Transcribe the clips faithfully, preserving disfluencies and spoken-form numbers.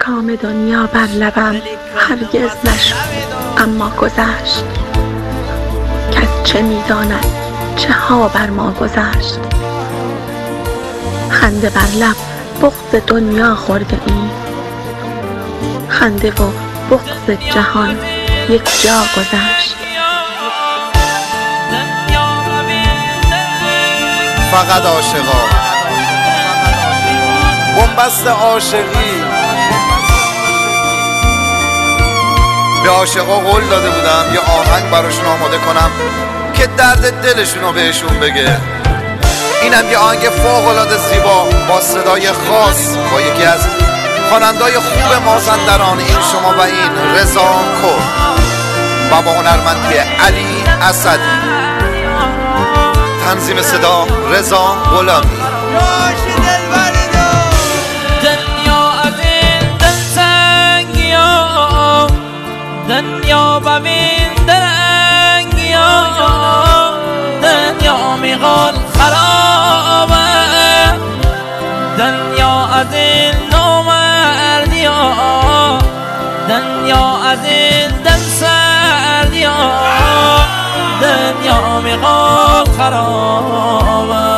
کام دنیا بر لبم هرگز نشد اما گذشت. کس چه می‌داند چه ها بر ما گذشت. خنده بر لب بغض دنیا خورده ایم، خنده و بغض جهان یک جا گذشت. فقط عاشقا بنبست عاشقی. به عاشقا قول داده بودم یه آهنگ براشون آماده کنم که درد دلشون رو بهشون بگه. اینم یه آهنگ فوق‌العاده زیبا با صدای خاص با یکی از خواننده‌های خوب مازندران، این شما و این رضا کور و با هنرمندی علی اسدی. تنظیم صدا رضا غلامی. دنیا از این دلتنگی ها، دنیا ببین درنگی ها، دنیا میخواد خرابه، دنیا از این نامردی ها، دنیا از این دل سردی ها، دنیا میخواد خرابه.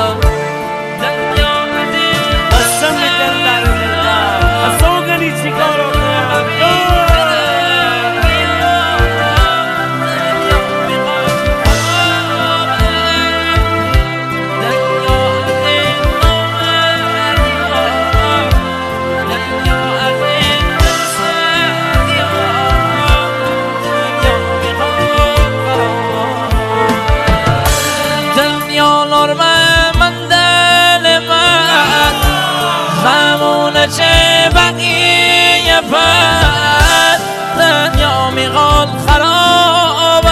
چه بقیه پس دنیا میخواد خرابه،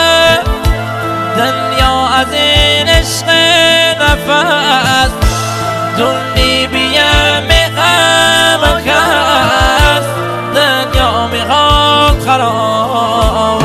دنیا از این عشق نفس دنی بیم غم کس، دنیا میخواد خرابه.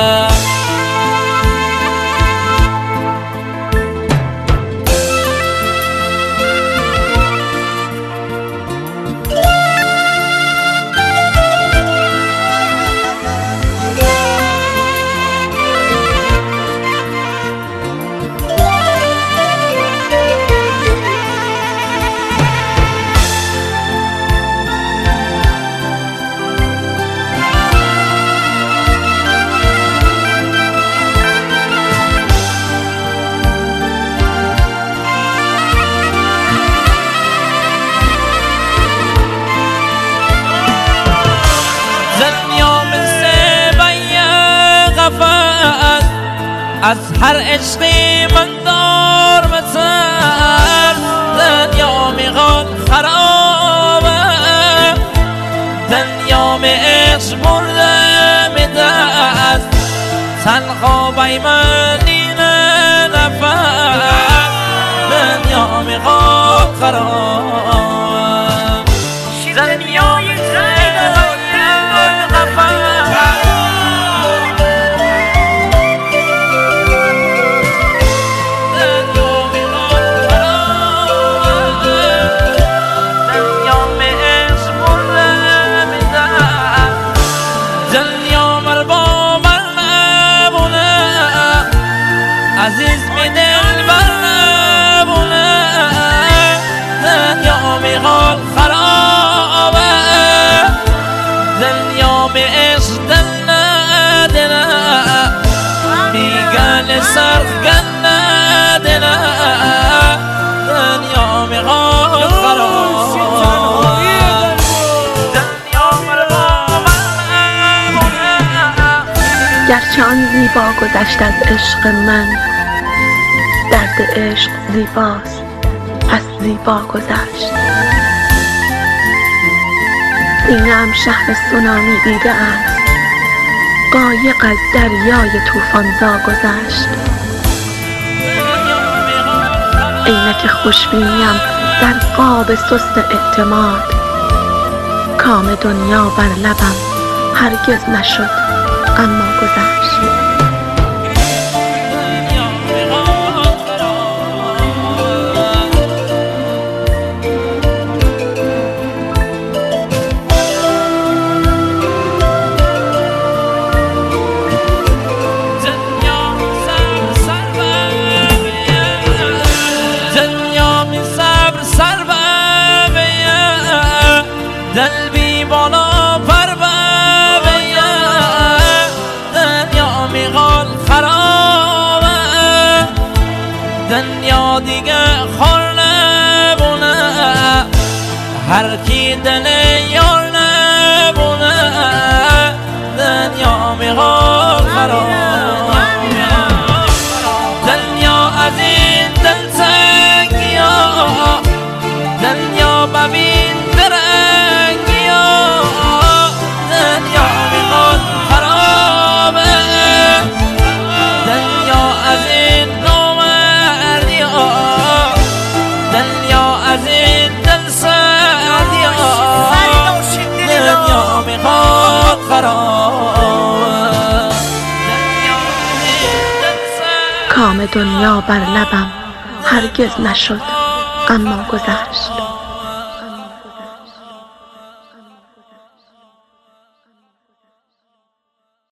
از هر عشقی من دار بتر، دنیا میخواد خرابه، دنیا می عشق برده میدست، تنها بی من این نفس، دنیا میخواد خرابه. دنیای عزیز می دل بر نبونه، دنیا میخواد خرابه، دنیا می عشق دل ندنه، میگن سرخگن ندنه، دنیا میخواد خرابه. گرچه آن زیبا گذشت از عشق من، درد عشق زیباست پس زیبا گذشت. سینه‌ام شهر سونامی دیده است، قایق از دریای طوفان‌زا گذشت. عینک خوشبینیم در قاب سست اعتماد، کام دنیا بر لبم هرگز نشد اما گذشت. دل بی بالا پر ببیه دنیا میخواد خرابه دنیا دیگه خور نبونه هر کی دل یار نبونه دنیا میخواد خرابه دنیا از این دل سنگی ها دنیا ببین درنگی ها دنیا میخواد خرابه دنیا از این نامردی ها دنیا از این دل سردی ها دنیا میخواد خرابه کام دنیا بر لبم هرگز نشد اما گذشت